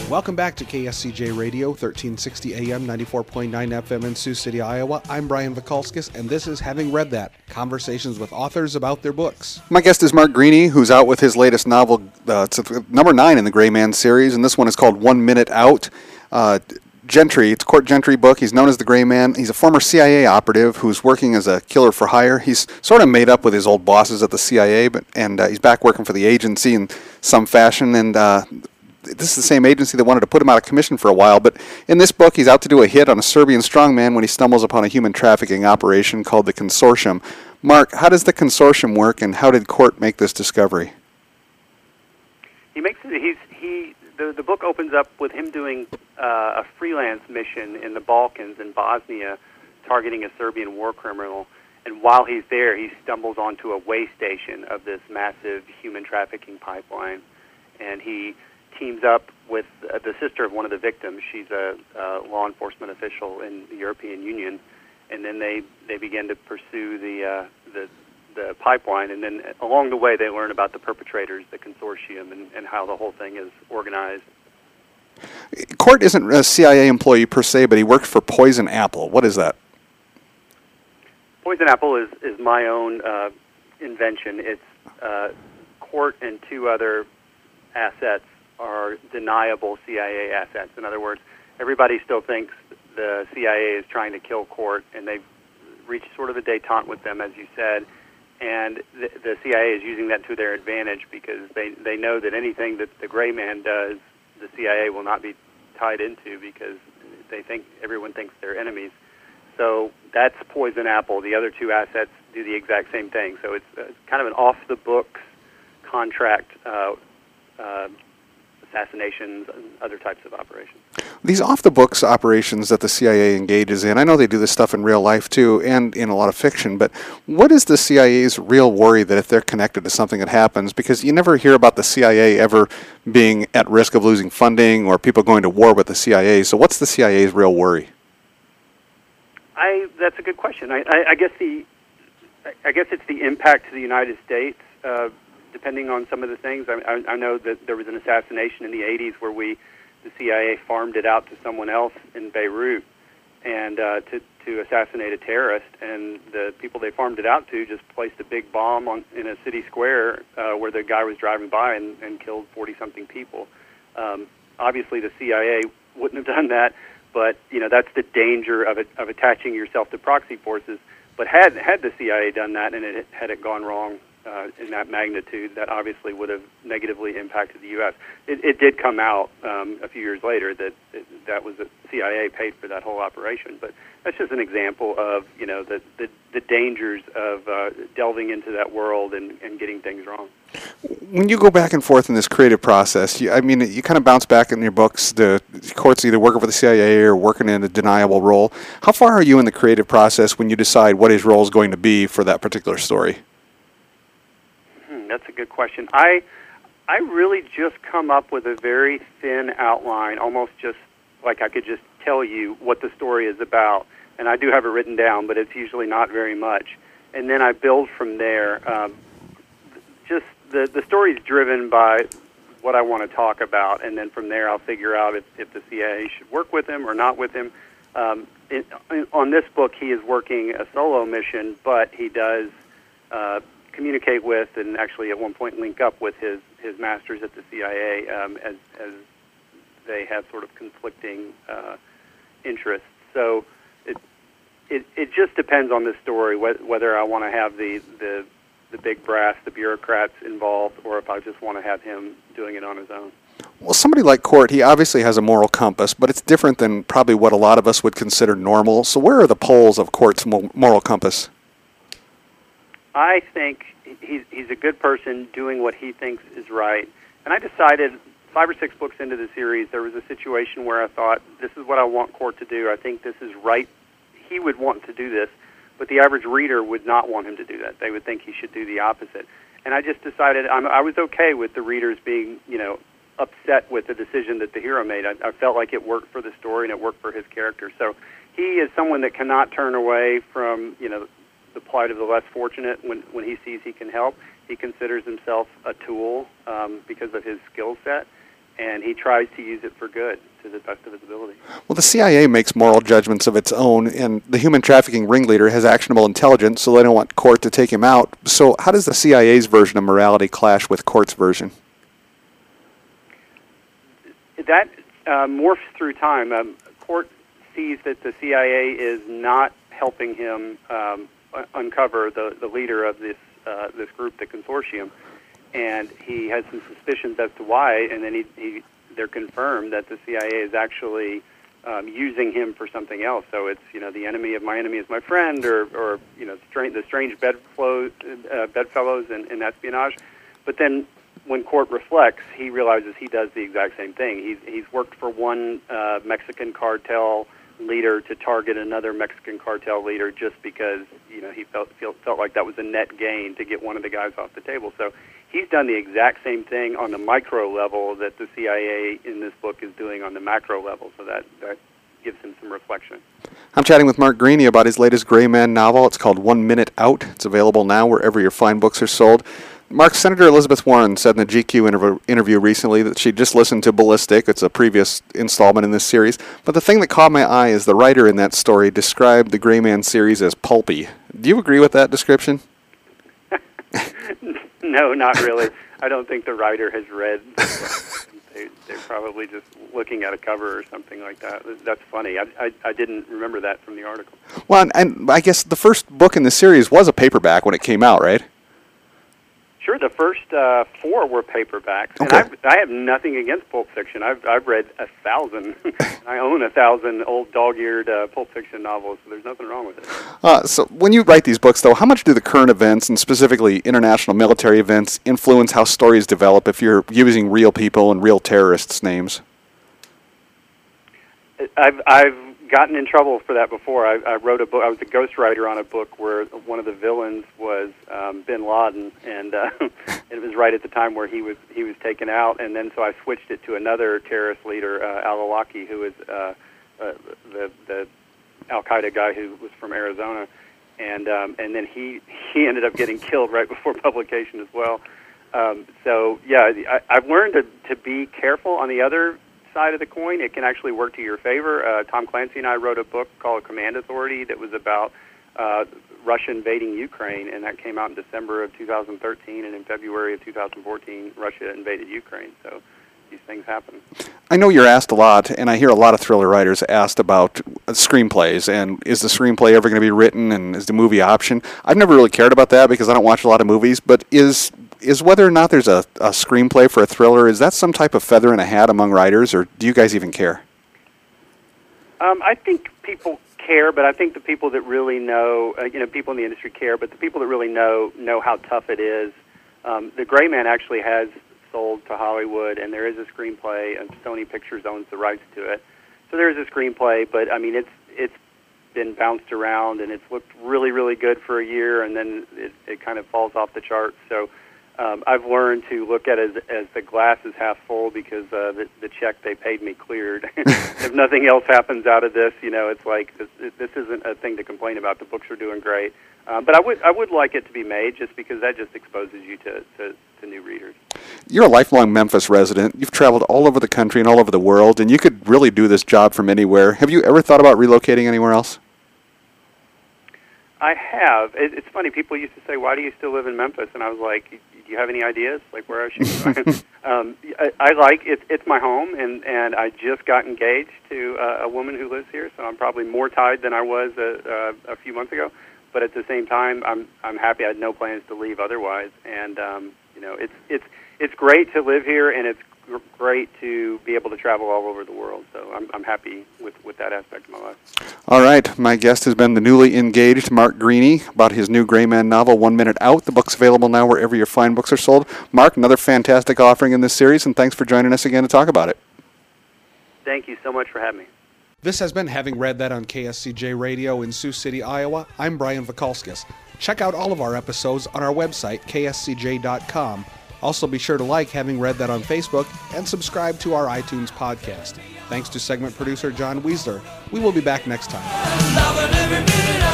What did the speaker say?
Welcome back to KSCJ Radio, 1360 AM, 94.9 FM in Sioux City, Iowa. I'm Brian Vikalskis, and this is Having Read That, conversations with authors about their books. My guest is Mark Greaney, who's out with his latest novel. It's number 9 in the Gray Man series, and this one is called 1 Minute Out. Gentry, it's a Court Gentry book. He's known as the Gray Man. He's a former CIA operative who's working as a killer for hire. He's sort of made up with his old bosses at the CIA, and he's back working for the agency in some fashion, and this is the same agency that wanted to put him out of commission for a while, but in this book he's out to do a hit on a Serbian strongman when he stumbles upon a human trafficking operation called the Consortium. Mark, how does the Consortium work, and how did Court make this discovery? The book opens up with him doing a freelance mission in the Balkans in Bosnia, targeting a Serbian war criminal, and while he's there he stumbles onto a way station of this massive human trafficking pipeline, and he teams up with the sister of one of the victims. She's a law enforcement official in the European Union, and then they begin to pursue the pipeline, and then along the way they learn about the perpetrators, the Consortium, and how the whole thing is organized. Court isn't a CIA employee per se, but he worked for Poison Apple. What is that? Poison Apple is my own invention. It's Court and 2 other assets are deniable CIA assets. In other words, everybody still thinks the CIA is trying to kill Court, and they've reached sort of a détente with them, as you said, and the CIA is using that to their advantage because they know that anything that the Gray Man does, the CIA will not be tied into because everyone thinks they're enemies. So that's Poison Apple. The other 2 assets do the exact same thing. So it's kind of an off-the-books contract assassinations and other types of operations. These off-the-books operations that the CIA engages in, I know they do this stuff in real life too, and in a lot of fiction, but what is the CIA's real worry that if they're connected to something that happens? Because you never hear about the CIA ever being at risk of losing funding or people going to war with the CIA, so what's the CIA's real worry? That's a good question. I guess it's the impact to the United States, depending on some of the things. I know that there was an assassination in the 80s where the CIA farmed it out to someone else in Beirut and to assassinate a terrorist, and the people they farmed it out to just placed a big bomb in a city square where the guy was driving by and killed 40-something people. Obviously, the CIA wouldn't have done that, but that's the danger of attaching yourself to proxy forces. But had the CIA done that and had it gone wrong in that magnitude, that obviously would have negatively impacted the U.S. It did come out a few years later that was the CIA paid for that whole operation, but that's just an example of the dangers of delving into that world and getting things wrong. When you go back and forth in this creative process, you kind of bounce back in your books. The Court's either working for the CIA or working in a deniable role. How far are you in the creative process when you decide what his role is going to be for that particular story? That's a good question. I really just come up with a very thin outline, almost just like I could just tell you what the story is about. And I do have it written down, but it's usually not very much. And then I build from there. Just the story is driven by what I want to talk about, and then from there I'll figure out if the CIA should work with him or not with him. On this book, he is working a solo mission, but he does communicate with and actually at one point link up with his masters at the CIA as they have sort of conflicting interests. So it just depends on the story whether I want to have the big brass, the bureaucrats involved, or if I just want to have him doing it on his own. Well, somebody like Court, he obviously has a moral compass, but it's different than probably what a lot of us would consider normal. So where are the poles of Court's moral compass? I think he's a good person doing what he thinks is right. And I decided 5 or 6 books into the series, there was a situation where I thought, this is what I want Court to do. I think this is right. He would want to do this, but the average reader would not want him to do that. They would think he should do the opposite. And I just decided I was okay with the readers being, upset with the decision that the hero made. I felt like it worked for the story and it worked for his character. So he is someone that cannot turn away from, the plight of the less fortunate when he sees he can help. He considers himself a tool because of his skill set, and he tries to use it for good to the best of his ability. Well, the CIA makes moral judgments of its own, and the human trafficking ringleader has actionable intelligence, so they don't want court to take him out. So how does the CIA's version of morality clash with court's version? That morphs through time. Court sees that the CIA is not helping him uncover the leader of this group, the consortium, and he has some suspicions as to why, and then they're confirmed that the CIA is actually using him for something else. So it's, the enemy of my enemy is my friend, or the strange bedfellows in espionage. But then when court reflects, he realizes he does the exact same thing. He's worked for one Mexican cartel leader to target another Mexican cartel leader just because he felt like that was a net gain to get one of the guys off the table. So he's done the exact same thing on the micro level that the CIA in this book is doing on the macro level. So that gives him some reflection. I'm chatting with Mark Greaney about his latest Gray Man novel. It's called 1 Minute Out. It's available now wherever your fine books are sold. Mark, Senator Elizabeth Warren said in a GQ interview recently that she just listened to Ballistic. It's a previous installment in this series. But the thing that caught my eye is the writer in that story described the Gray Man series as pulpy. Do you agree with that description? No, not really. I don't think the writer has read. They're probably just looking at a cover or something like that. That's funny. I didn't remember that from the article. Well, and I guess the first book in the series was a paperback when it came out, right? Sure, the first 4 were paperbacks, okay. And I have nothing against Pulp Fiction. I've read 1,000. I own 1,000 old dog-eared Pulp Fiction novels, so there's nothing wrong with it. So when you write these books, though, how much do the current events, and specifically international military events, influence how stories develop if you're using real people and real terrorists' names? I've gotten in trouble for that before. I wrote a book. I was a ghostwriter on a book where one of the villains was Bin Laden, and it was right at the time where he was taken out. And then so I switched it to another terrorist leader, al-Awlaki, who is the Al Qaeda guy who was from Arizona, and then he ended up getting killed right before publication as well. So yeah, I've learned to be careful on the other side of the coin. It can actually work to your favor. Tom Clancy and I wrote a book called Command Authority that was about Russia invading Ukraine, and that came out in December of 2013, and in February of 2014, Russia invaded Ukraine. So these things happen. I know you're asked a lot, and I hear a lot of thriller writers asked about screenplays, and is the screenplay ever going to be written, and is the movie option? I've never really cared about that because I don't watch a lot of movies, but is whether or not there's a screenplay for a thriller, is that some type of feather in a hat among writers, or do you guys even care? I think people care, but I think the people that really know, people in the industry care, but the people that really know how tough it is. The Gray Man actually has sold to Hollywood, and there is a screenplay, and Sony Pictures owns the rights to it. So there is a screenplay, but I mean, it's been bounced around, and it's looked really, really good for a year, and then it kind of falls off the charts. So I've learned to look at it as the glass is half full because the check they paid me cleared. If nothing else happens out of this, it's like this isn't a thing to complain about. The books are doing great, but I would like it to be made just because that just exposes you to new readers. You're a lifelong Memphis resident. You've traveled all over the country and all over the world, and you could really do this job from anywhere. Have you ever thought about relocating anywhere else? I have. It's funny. People used to say, "Why do you still live in Memphis?" And I was like, "Do you have any ideas, like where I should go?" I like it. It's my home, and I just got engaged to a woman who lives here, so I'm probably more tied than I was a few months ago. But at the same time, I'm happy. I had no plans to leave otherwise, and it's great to live here, and it's great to be able to travel all over the world. So I'm happy with that aspect of my life. All right. My guest has been the newly engaged Mark Greaney about his new Gray Man novel, 1 Minute Out. The book's available now wherever your fine books are sold. Mark, another fantastic offering in this series, and thanks for joining us again to talk about it. Thank you so much for having me. This has been Having Read That on KSCJ Radio in Sioux City, Iowa. I'm Brian Vakalskis. Check out all of our episodes on our website, kscj.com. Also, be sure to like Having Read That on Facebook and subscribe to our iTunes podcast. Thanks to segment producer John Weisler. We will be back next time.